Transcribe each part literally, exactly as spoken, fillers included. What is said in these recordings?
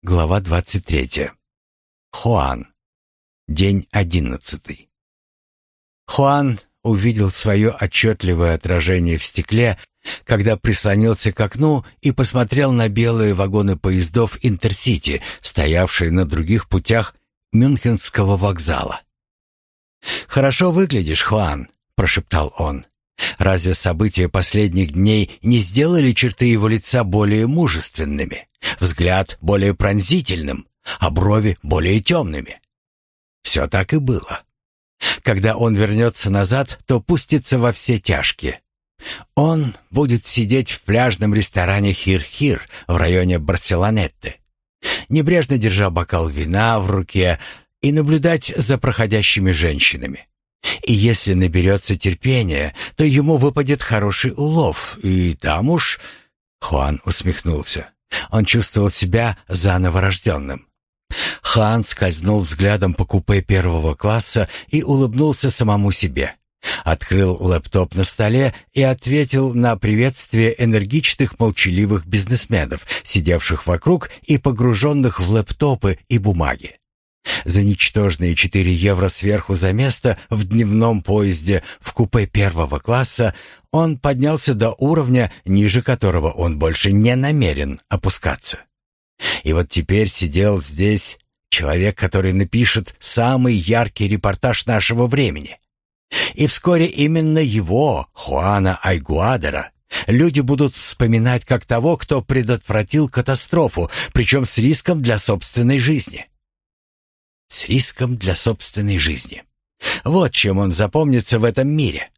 Глава двадцать третья. Хуан. День одиннадцатый. Хуан увидел свое отчетливое отражение в стекле, когда прислонился к окну и посмотрел на белые вагоны поездов Интерсити, стоявшие на других путях Мюнхенского вокзала. «Хорошо выглядишь, Хуан», — прошептал он. «Разве события последних дней не сделали черты его лица более мужественными, взгляд более пронзительным, а брови более темными?» Все так и было. Когда он вернется назад, то пустится во все тяжкие. Он будет сидеть в пляжном ресторане «Хир-Хир» в районе Барселонетты, небрежно держа бокал вина в руке и наблюдать за проходящими женщинами. И если наберется терпения, то ему выпадет хороший улов, и там уж... Хуан усмехнулся. Он чувствовал себя заново рожденным. Хуан скользнул взглядом по купе первого класса и улыбнулся самому себе. Открыл лэптоп на столе и ответил на приветствие энергичных молчаливых бизнесменов, сидевших вокруг и погруженных в лэптопы и бумаги. За ничтожные четыре евро сверху за место в дневном поезде в купе первого класса он поднялся до уровня, ниже которого он больше не намерен опускаться. И вот теперь сидел здесь человек, который напишет самый яркий репортаж нашего времени. И вскоре именно его, Хуана Айгуадера, люди будут вспоминать как того, кто предотвратил катастрофу, причем с риском для собственной жизни. С риском для собственной жизни. Вот чем он запомнится в этом мире.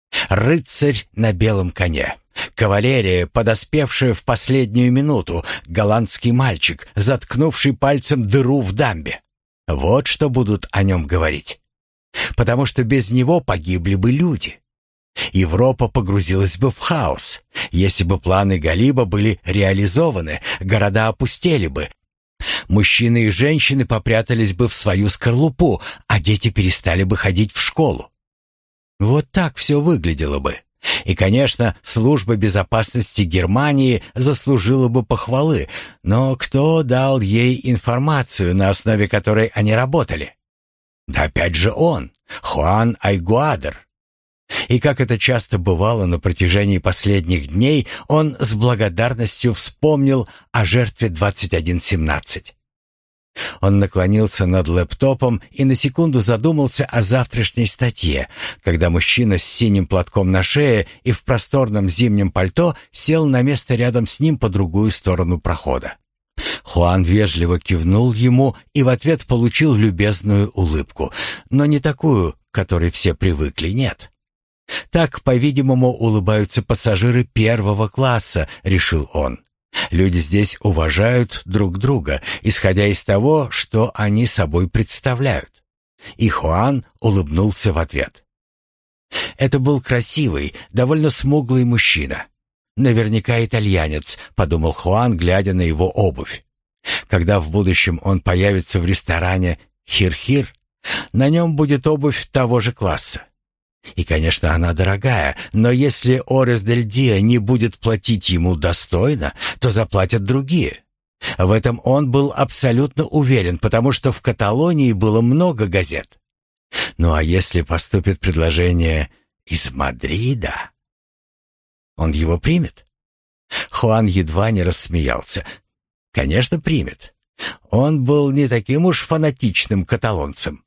Рыцарь на белом коне. Кавалерия, подоспевшая в последнюю минуту. Голландский мальчик, заткнувший пальцем дыру в дамбе. Вот что будут о нем говорить. Потому что без него погибли бы люди. Европа погрузилась бы в хаос. Если бы планы Галиба были реализованы, города опустели бы. Мужчины и женщины попрятались бы в свою скорлупу, а дети перестали бы ходить в школу. Вот так все выглядело бы. И, конечно, служба безопасности Германии заслужила бы похвалы, но кто дал ей информацию, на основе которой они работали? Да опять же он, Хуан Айгуадер. И как это часто бывало на протяжении последних дней, он с благодарностью вспомнил о жертве двадцать один семнадцать. Он наклонился над лэптопом и на секунду задумался о завтрашней статье, когда мужчина с синим платком на шее и в просторном зимнем пальто сел на место рядом с ним по другую сторону прохода. Хуан вежливо кивнул ему и в ответ получил любезную улыбку, но не такую, к которой все привыкли, нет. Так, по-видимому, улыбаются пассажиры первого класса, решил он. Люди здесь уважают друг друга, исходя из того, что они собой представляют. И Хуан улыбнулся в ответ. Это был красивый, довольно смуглый мужчина. Наверняка итальянец, подумал Хуан, глядя на его обувь. Когда в будущем он появится в ресторане «Хир-Хир», на нем будет обувь того же класса. И, конечно, она дорогая, но если Орес дель Диа не будет платить ему достойно, то заплатят другие. В этом он был абсолютно уверен, потому что в Каталонии было много газет. Ну а если поступит предложение из Мадрида, он его примет? Хуан едва не рассмеялся. Конечно, примет. Он был не таким уж фанатичным каталонцем.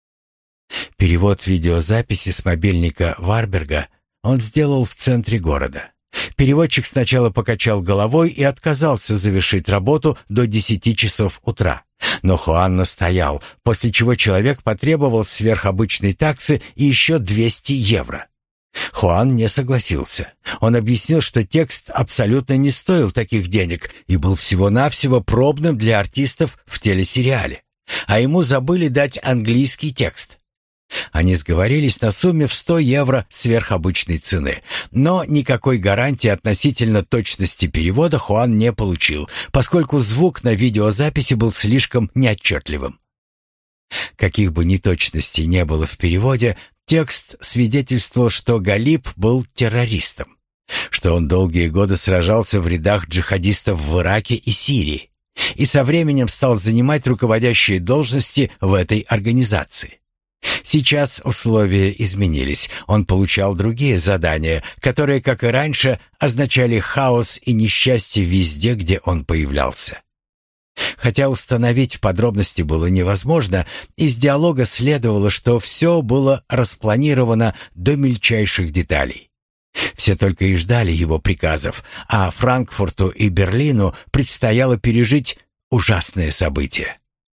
Перевод видеозаписи с мобильника Варберга он сделал в центре города. Переводчик сначала покачал головой и отказался завершить работу до десяти часов утра. Но Хуан настоял, после чего человек потребовал сверхобычной таксы и еще двести евро. Хуан не согласился. Он объяснил, что текст абсолютно не стоил таких денег и был всего-навсего пробным для артистов в телесериале. А ему забыли дать английский текст. Они сговорились на сумме в сто евро сверхобычной цены, но никакой гарантии относительно точности перевода Хуан не получил, поскольку звук на видеозаписи был слишком неотчетливым. Каких бы неточностей не было в переводе, текст свидетельствовал, что Галиб был террористом, что он долгие годы сражался в рядах джихадистов в Ираке и Сирии, и со временем стал занимать руководящие должности в этой организации. Сейчас условия изменились. Он получал другие задания, которые, как и раньше, означали хаос и несчастье везде, где он появлялся. Хотя установить подробности было невозможно, из диалога следовало, что все было распланировано до мельчайших деталей. Все только и ждали его приказов, а Франкфурту и Берлину предстояло пережить ужасные события.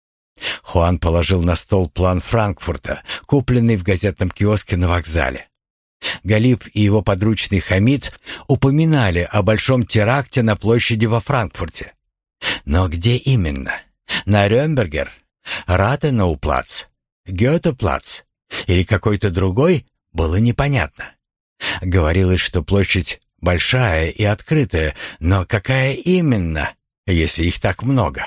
Хуан положил на стол план Франкфурта, купленный в газетном киоске на вокзале. Галиб и его подручный Хамид упоминали о большом теракте на площади во Франкфурте. Но где именно? На Рёмбергер? Ратенауплац? Гёте-плац? Или какой-то другой? Было непонятно. Говорилось, что площадь большая и открытая, но какая именно, если их так много?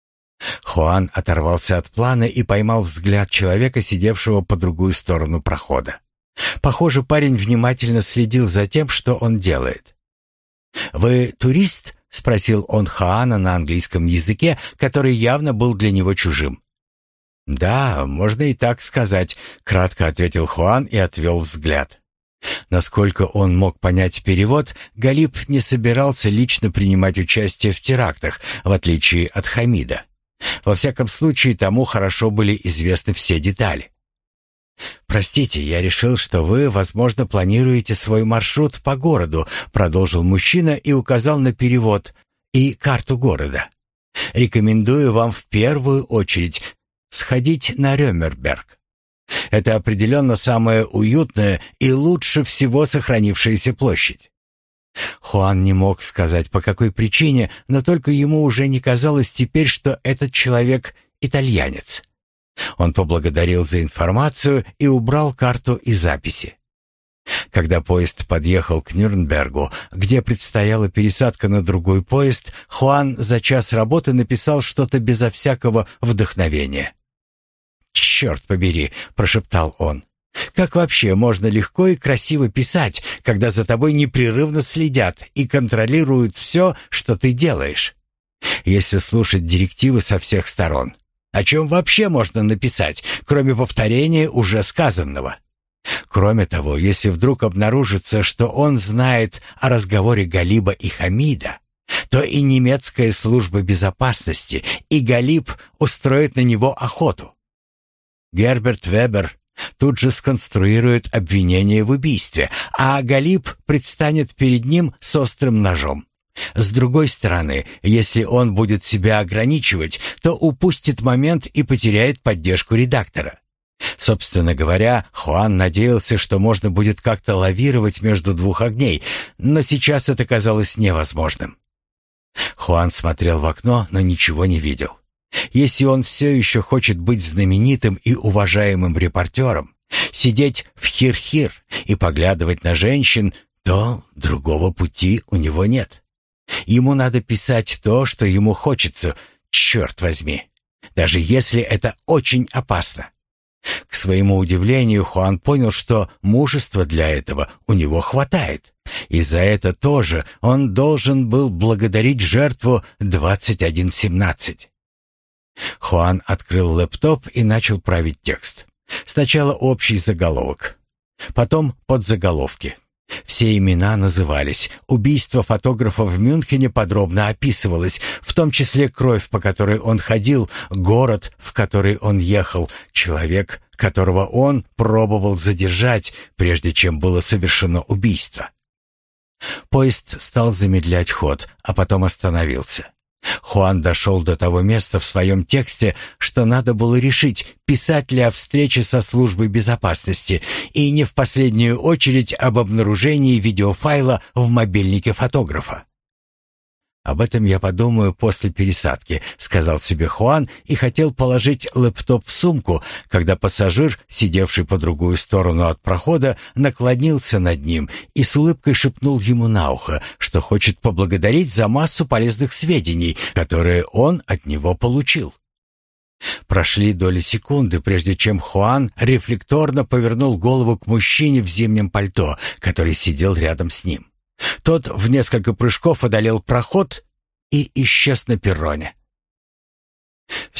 Хуан оторвался от плана и поймал взгляд человека, сидевшего по другую сторону прохода. Похоже, парень внимательно следил за тем, что он делает. «Вы турист?» — спросил он Хуана на английском языке, который явно был для него чужим. «Да, можно и так сказать», — кратко ответил Хуан и отвел взгляд. Насколько он мог понять перевод, Галиб не собирался лично принимать участие в терактах, в отличие от Хамида. Во всяком случае, тому хорошо были известны все детали. «Простите, я решил, что вы, возможно, планируете свой маршрут по городу», продолжил мужчина и указал на перевод и карту города. «Рекомендую вам в первую очередь сходить на Рёмерберг. Это определенно самая уютная и лучше всего сохранившаяся площадь». Хуан не мог сказать, по какой причине, но только ему уже не казалось теперь, что этот человек итальянец. Он поблагодарил за информацию и убрал карту и записи. Когда поезд подъехал к Нюрнбергу, где предстояла пересадка на другой поезд, Хуан за час работы написал что-то безо всякого вдохновения. «Черт побери», — прошептал он. «Как вообще можно легко и красиво писать, когда за тобой непрерывно следят и контролируют все, что ты делаешь? Если слушать директивы со всех сторон, о чем вообще можно написать, кроме повторения уже сказанного? Кроме того, если вдруг обнаружится, что он знает о разговоре Галиба и Хамида, то и немецкая служба безопасности, и Галиб устроит на него охоту. Герберт Вебер тут же сконструирует обвинение в убийстве, а Галиб предстанет перед ним с острым ножом. С другой стороны, если он будет себя ограничивать, то упустит момент и потеряет поддержку редактора. Собственно говоря, Хуан надеялся, что можно будет как-то лавировать между двух огней, но сейчас это казалось невозможным. Хуан смотрел в окно, но ничего не видел. Если он все еще хочет быть знаменитым и уважаемым репортером, сидеть в хир-хир и поглядывать на женщин, то другого пути у него нет. Ему надо писать то, что ему хочется, черт возьми, даже если это очень опасно. К своему удивлению, Хуан понял, что мужества для этого у него хватает, и за это тоже он должен был благодарить жертву двадцать один семнадцать. Хуан открыл лэптоп и начал править текст. Сначала общий заголовок, потом подзаголовки. Все имена назывались, убийство фотографа в Мюнхене подробно описывалось, в том числе кровь, по которой он ходил, город, в который он ехал, человек, которого он пробовал задержать, прежде чем было совершено убийство. Поезд стал замедлять ход, а потом остановился. Хуан дошел до того места в своем тексте, что надо было решить, писать ли о встрече со службой безопасности и не в последнюю очередь об обнаружении видеофайла в мобильнике фотографа. «Об этом я подумаю после пересадки», — сказал себе Хуан и хотел положить лэптоп в сумку, когда пассажир, сидевший по другую сторону от прохода, наклонился над ним и с улыбкой шепнул ему на ухо, что хочет поблагодарить за массу полезных сведений, которые он от него получил. Прошли доли секунды, прежде чем Хуан рефлекторно повернул голову к мужчине в зимнем пальто, который сидел рядом с ним. Тот в несколько прыжков одолел проход и исчез на перроне.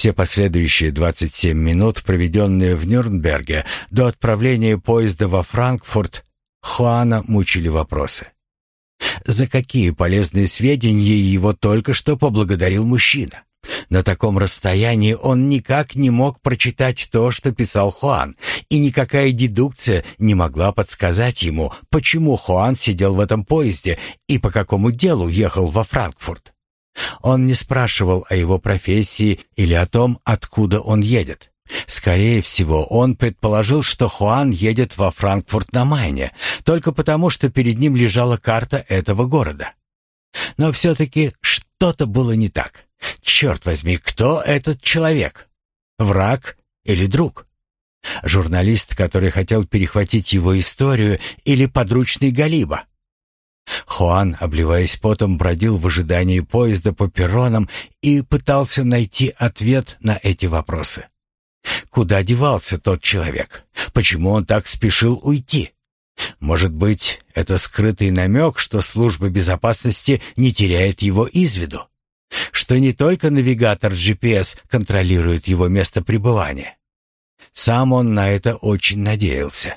Все последующие двадцать семь минут, проведенные в Нюрнберге, до отправления поезда во Франкфурт, Хуана мучили вопросы. За какие полезные сведения его только что поблагодарил мужчина? На таком расстоянии он никак не мог прочитать то, что писал Хуан, и никакая дедукция не могла подсказать ему, почему Хуан сидел в этом поезде и по какому делу ехал во Франкфурт. Он не спрашивал о его профессии или о том, откуда он едет. Скорее всего, он предположил, что Хуан едет во Франкфурт на Майне, только потому, что перед ним лежала карта этого города. Но все-таки что-то было не так. Черт возьми, кто этот человек? Враг или друг? Журналист, который хотел перехватить его историю, или подручный Галиба? Хуан, обливаясь потом, бродил в ожидании поезда по перронам и пытался найти ответ на эти вопросы. Куда девался тот человек? Почему он так спешил уйти? Может быть, это скрытый намек, что служба безопасности не теряет его из виду? Что не только навигатор джи пи эс контролирует его место пребывания? Сам он на это очень надеялся.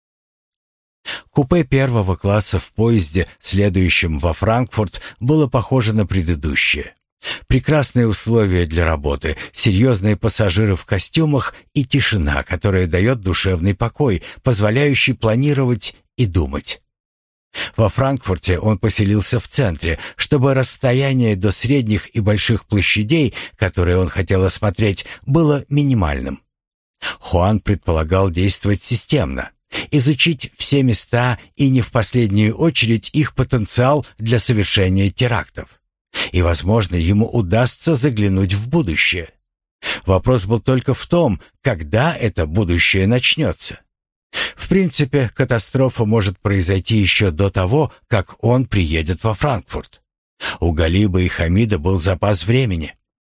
Купе первого класса в поезде, следующем во Франкфурт, было похоже на предыдущее. Прекрасные условия для работы, серьезные пассажиры в костюмах и тишина, которая дает душевный покой, позволяющий планировать и думать. Во Франкфурте он поселился в центре, чтобы расстояние до средних и больших площадей, которые он хотел осмотреть, было минимальным. Хуан предполагал действовать системно, изучить все места и не в последнюю очередь их потенциал для совершения терактов. И, возможно, ему удастся заглянуть в будущее. Вопрос был только в том, когда это будущее начнется. В принципе, катастрофа может произойти еще до того, как он приедет во Франкфурт. У Галиба и Хамида был запас времени.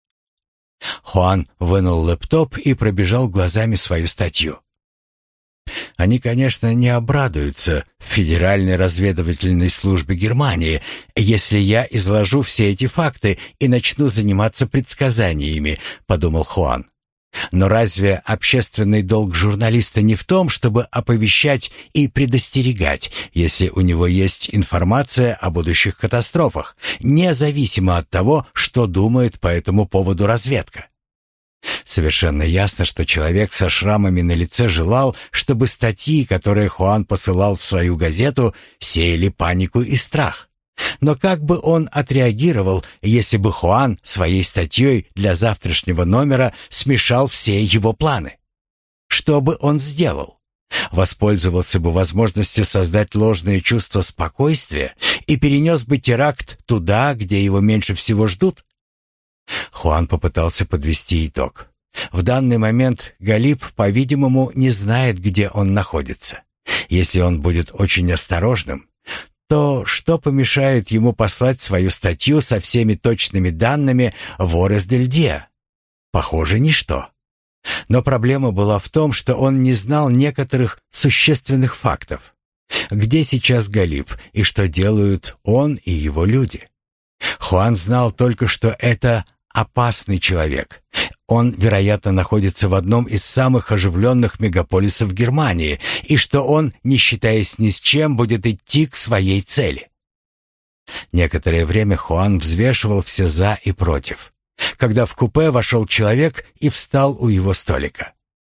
Хуан вынул лэптоп и пробежал глазами свою статью. Они, конечно, не обрадуются в Федеральной разведывательной службе Германии, если я изложу все эти факты и начну заниматься предсказаниями, подумал Хуан. Но разве общественный долг журналиста не в том, чтобы оповещать и предостерегать, если у него есть информация о будущих катастрофах, независимо от того, что думает по этому поводу разведка? Совершенно ясно, что человек со шрамами на лице желал, чтобы статьи, которые Хуан посылал в свою газету, сеяли панику и страх. Но как бы он отреагировал, если бы Хуан своей статьей для завтрашнего номера смешал все его планы? Что бы он сделал? Воспользовался бы возможностью создать ложное чувство спокойствия и перенес бы теракт туда, где его меньше всего ждут? Хуан попытался подвести итог. В данный момент Галиб, по-видимому, не знает, где он находится. Если он будет очень осторожным, то что помешает ему послать свою статью со всеми точными данными в Орес-дель-Диа? Похоже, ничто. Но проблема была в том, что он не знал некоторых существенных фактов. Где сейчас Галиб и что делают он и его люди? Хуан знал только, что это опасный человек. Он, вероятно, находится в одном из самых оживленных мегаполисов Германии, и что он, не считаясь ни с чем, будет идти к своей цели. Некоторое время Хуан взвешивал все «за» и «против», когда в купе вошел человек и встал у его столика.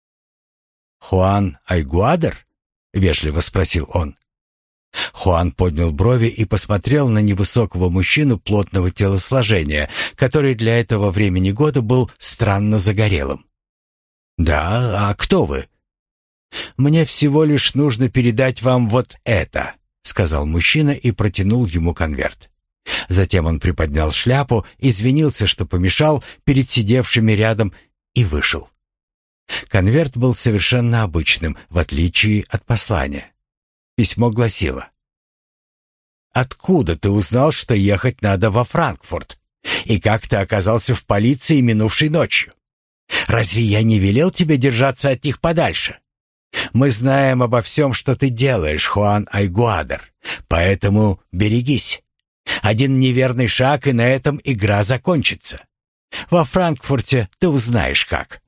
«Хуан Айгуадер?» — вежливо спросил он. Хуан поднял брови и посмотрел на невысокого мужчину плотного телосложения, который для этого времени года был странно загорелым. «Да, а кто вы?» «Мне всего лишь нужно передать вам вот это», — сказал мужчина и протянул ему конверт. Затем он приподнял шляпу, извинился, что помешал, перед сидевшими рядом, и вышел. Конверт был совершенно обычным, в отличие от послания. Письмо гласило: «Откуда ты узнал, что ехать надо во Франкфурт? И как ты оказался в полиции минувшей ночью? Разве я не велел тебе держаться от них подальше? Мы знаем обо всем, что ты делаешь, Хуан Айгуадер, поэтому берегись. Один неверный шаг, и на этом игра закончится. Во Франкфурте ты узнаешь как».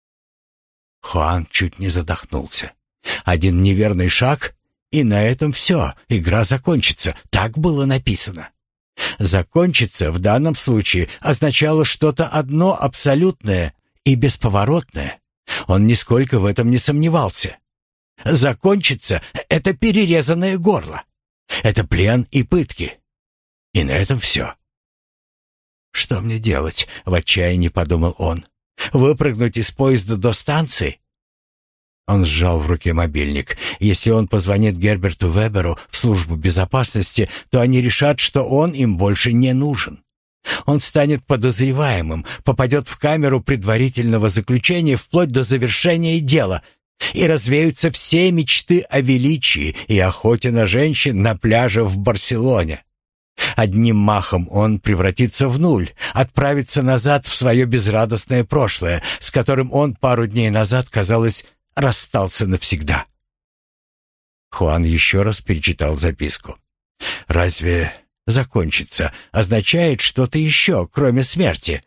Хуан чуть не задохнулся. Один неверный шаг, и на этом все, игра закончится. Так было написано. «Закончится» в данном случае означало что-то одно абсолютное и бесповоротное. Он нисколько в этом не сомневался. «Закончится» — это перерезанное горло. Это плен и пытки. И на этом все. «Что мне делать?» — в отчаянии подумал он. «Выпрыгнуть из поезда до станции?» Он сжал в руке мобильник. Если он позвонит Герберту Веберу в службу безопасности, то они решат, что он им больше не нужен. Он станет подозреваемым, попадет в камеру предварительного заключения вплоть до завершения дела, и развеются все мечты о величии и охоте на женщин на пляже в Барселоне. Одним махом он превратится в нуль, отправится назад в свое безрадостное прошлое, с которым он пару дней назад, казалось, расстался навсегда. Хуан еще раз перечитал записку. «Разве закончится означает что-то еще, кроме смерти?»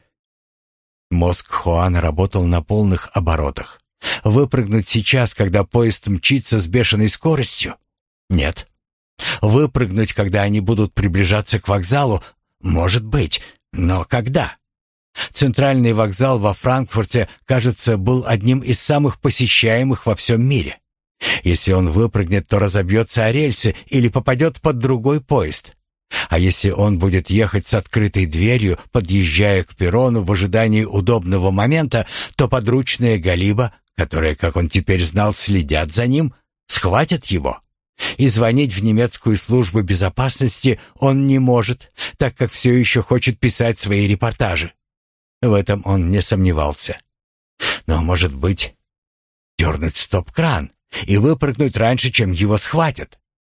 Мозг Хуана работал на полных оборотах. Выпрыгнуть сейчас, когда поезд мчится с бешеной скоростью? Нет. Выпрыгнуть, когда они будут приближаться к вокзалу? Может быть. Но когда? Центральный вокзал во Франкфурте, кажется, был одним из самых посещаемых во всем мире. Если он выпрыгнет, то разобьется о рельсы или попадет под другой поезд. А если он будет ехать с открытой дверью, подъезжая к перрону в ожидании удобного момента, то подручные Галиба, которые, как он теперь знал, следят за ним, схватят его. И звонить в немецкую службу безопасности он не может, так как все еще хочет писать свои репортажи. В этом он не сомневался. Но, может быть, дернуть стоп-кран и выпрыгнуть раньше, чем его схватят?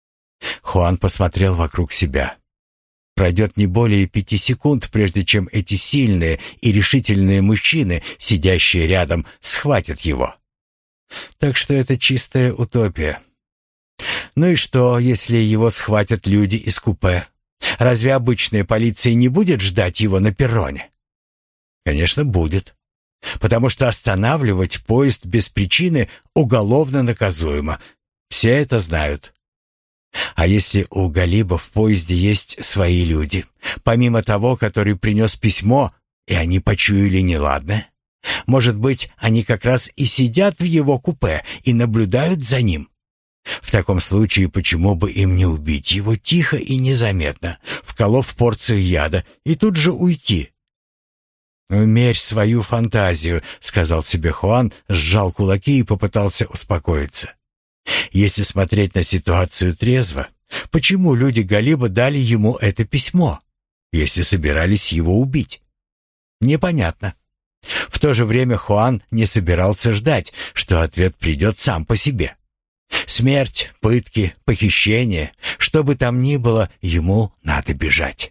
Хуан посмотрел вокруг себя. Пройдет не более пяти секунд, прежде чем эти сильные и решительные мужчины, сидящие рядом, схватят его. Так что это чистая утопия. Ну и что, если его схватят люди из купе? Разве обычная полиция не будет ждать его на перроне? Конечно, будет. Потому что останавливать поезд без причины уголовно наказуемо. Все это знают. А если у Галиба в поезде есть свои люди, помимо того, который принес письмо, и они почуяли неладное? Может быть, они как раз и сидят в его купе и наблюдают за ним? В таком случае, почему бы им не убить его тихо и незаметно, вколов порцию яда, и тут же уйти? «Умерь свою фантазию», — сказал себе Хуан, сжал кулаки и попытался успокоиться. Если смотреть на ситуацию трезво, почему люди Галиба дали ему это письмо, если собирались его убить? Непонятно. В то же время Хуан не собирался ждать, что ответ придет сам по себе. Смерть, пытки, похищение, что бы там ни было, ему надо бежать.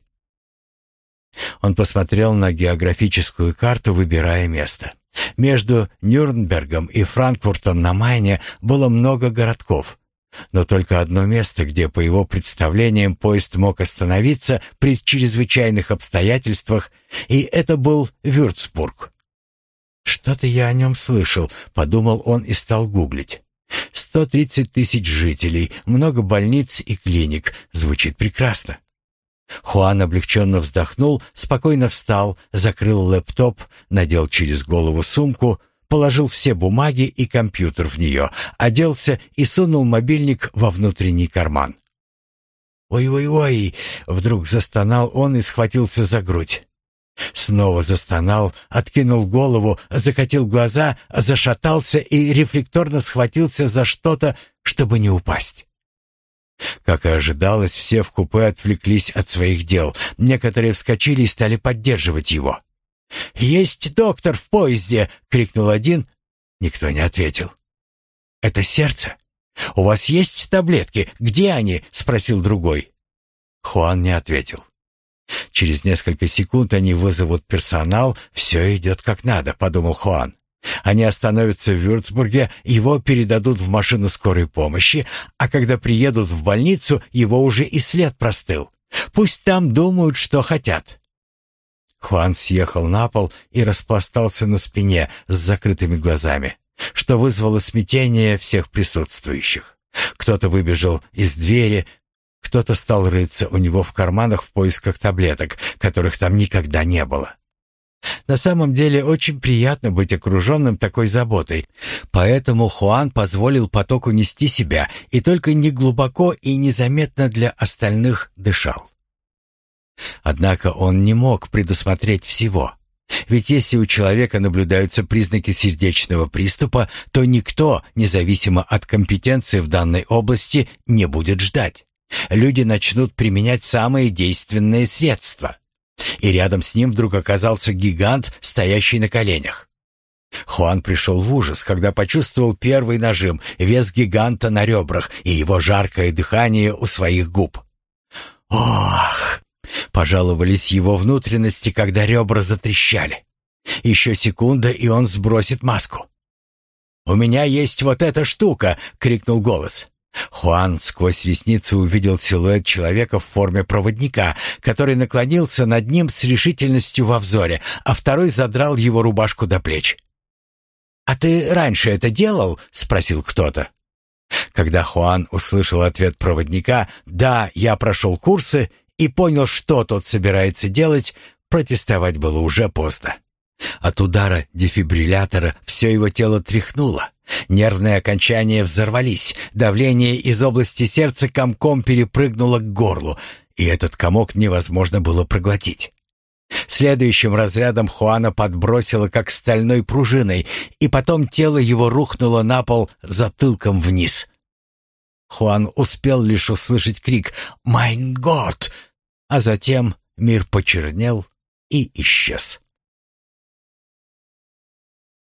Он посмотрел на географическую карту, выбирая место. Между Нюрнбергом и Франкфуртом на Майне было много городков, но только одно место, где, по его представлениям, поезд мог остановиться при чрезвычайных обстоятельствах, и это был Вюрцбург. «Что-то я о нем слышал», — подумал он и стал гуглить. «сто тридцать тысяч жителей, много больниц и клиник. Звучит прекрасно». Хуан облегченно вздохнул, спокойно встал, закрыл лэптоп, надел через голову сумку, положил все бумаги и компьютер в нее, оделся и сунул мобильник во внутренний карман. «Ой-ой-ой!» — вдруг застонал он и схватился за грудь. Снова застонал, откинул голову, закатил глаза, зашатался и рефлекторно схватился за что-то, чтобы не упасть. Как и ожидалось, все в купе отвлеклись от своих дел. Некоторые вскочили и стали поддерживать его. «Есть доктор в поезде!» — крикнул один. Никто не ответил. «Это сердце? У вас есть таблетки? Где они?» — спросил другой. Хуан не ответил. «Через несколько секунд они вызовут персонал, все идет как надо», — подумал Хуан. Они остановятся в Вюрцбурге, его передадут в машину скорой помощи, а когда приедут в больницу, его уже и след простыл. Пусть там думают, что хотят. Хуан съехал на пол и распластался на спине с закрытыми глазами, что вызвало смятение всех присутствующих. Кто-то выбежал из двери, кто-то стал рыться у него в карманах в поисках таблеток, которых там никогда не было. На самом деле очень приятно быть окруженным такой заботой, поэтому Хуан позволил потоку нести себя и только неглубоко и незаметно для остальных дышал. Однако он не мог предусмотреть всего. Ведь если у человека наблюдаются признаки сердечного приступа, то никто, независимо от компетенции в данной области, не будет ждать. Люди начнут применять самые действенные средства. И рядом с ним вдруг оказался гигант, стоящий на коленях. Хуан пришел в ужас, когда почувствовал первый нажим, вес гиганта на ребрах и его жаркое дыхание у своих губ. «Ох!» — пожаловались его внутренности, когда ребра затрещали. Еще секунда, и он сбросит маску. «У меня есть вот эта штука!» — крикнул голос. Хуан сквозь ресницы увидел силуэт человека в форме проводника, который наклонился над ним с решительностью во взоре, а второй задрал его рубашку до плеч. «А ты раньше это делал?» — спросил кто-то. Когда Хуан услышал ответ проводника «Да, я прошел курсы» и понял, что тот собирается делать, протестовать было уже поздно. От удара дефибриллятора все его тело тряхнуло. Нервные окончания взорвались, давление из области сердца комком перепрыгнуло к горлу, и этот комок невозможно было проглотить. Следующим разрядом Хуана подбросило как стальной пружиной, и потом тело его рухнуло на пол затылком вниз. Хуан успел лишь услышать крик «Майн Гот!», а затем мир почернел и исчез.